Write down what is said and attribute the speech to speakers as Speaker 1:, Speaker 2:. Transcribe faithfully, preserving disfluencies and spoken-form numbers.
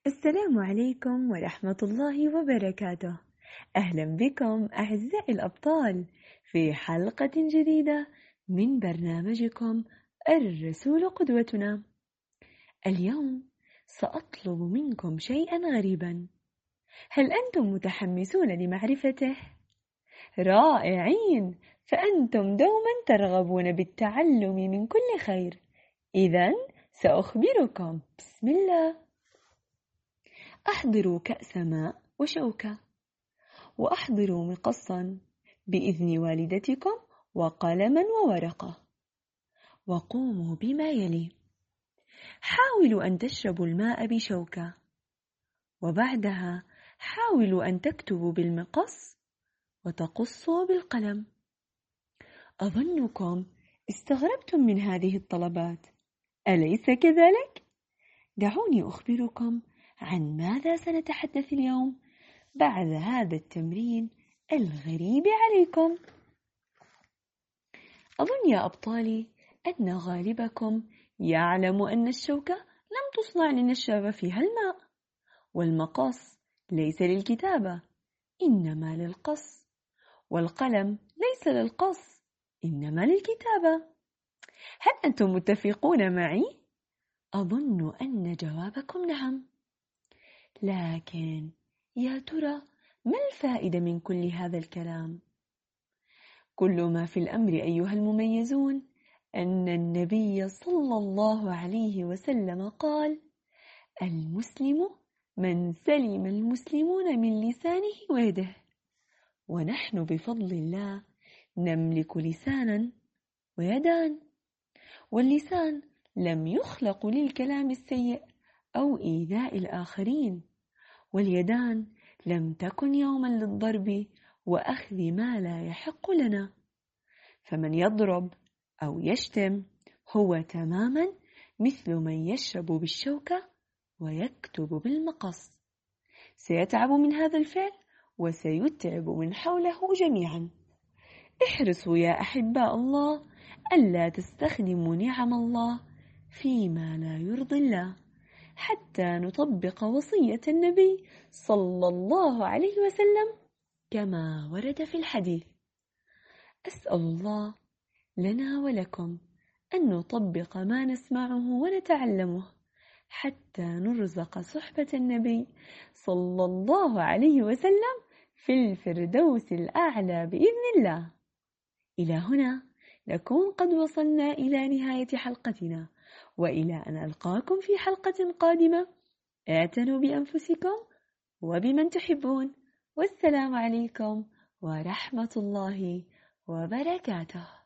Speaker 1: السلام عليكم ورحمة الله وبركاته. أهلا بكم أعزائي الأبطال في حلقة جديدة من برنامجكم الرسول قدوتنا. اليوم سأطلب منكم شيئا غريبا، هل أنتم متحمسون لمعرفته؟ رائعين، فأنتم دوما ترغبون بالتعلم من كل خير. إذن سأخبركم. بسم الله. أحضروا كأس ماء وشوكة، وأحضروا مقصا بإذن والدتكم وقلما وورقة، وقوموا بما يلي: حاولوا أن تشربوا الماء بشوكة، وبعدها حاولوا أن تكتبوا بالمقص وتقصوا بالقلم. أظنكم استغربتم من هذه الطلبات، أليس كذلك؟ دعوني أخبركم عن ماذا سنتحدث اليوم بعد هذا التمرين الغريب عليكم. أظن يا أبطالي أن غالبكم يعلم أن الشوكة لم تصنع لنشرب فيها الماء، والمقص ليس للكتابة إنما للقص، والقلم ليس للقص إنما للكتابة. هل أنتم متفقون معي؟ أظن أن جوابكم نعم. لكن يا ترى ما الفائدة من كل هذا الكلام؟ كل ما في الأمر أيها المميزون أن النبي صلى الله عليه وسلم قال: المسلم من سلم المسلمون من لسانه ويده. ونحن بفضل الله نملك لسانا ويدان، واللسان لم يخلق للكلام السيء أو إيذاء الآخرين، واليدان لم تكن يوما للضرب وأخذ ما لا يحق لنا. فمن يضرب أو يشتم هو تماما مثل من يشرب بالشوكة ويكتب بالمقص، سيتعب من هذا الفعل وسيتعب من حوله جميعا. احرصوا يا أحباء الله ألا تستخدموا نعم الله فيما لا يرضي الله، حتى نطبق وصية النبي صلى الله عليه وسلم كما ورد في الحديث. أسأل الله لنا ولكم أن نطبق ما نسمعه ونتعلمه، حتى نرزق صحبة النبي صلى الله عليه وسلم في الفردوس الأعلى بإذن الله. إلى هنا نكون قد وصلنا إلى نهاية حلقتنا، وإلى أن ألقاكم في حلقة قادمة. اعتنوا بأنفسكم وبمن تحبون، والسلام عليكم ورحمة الله وبركاته.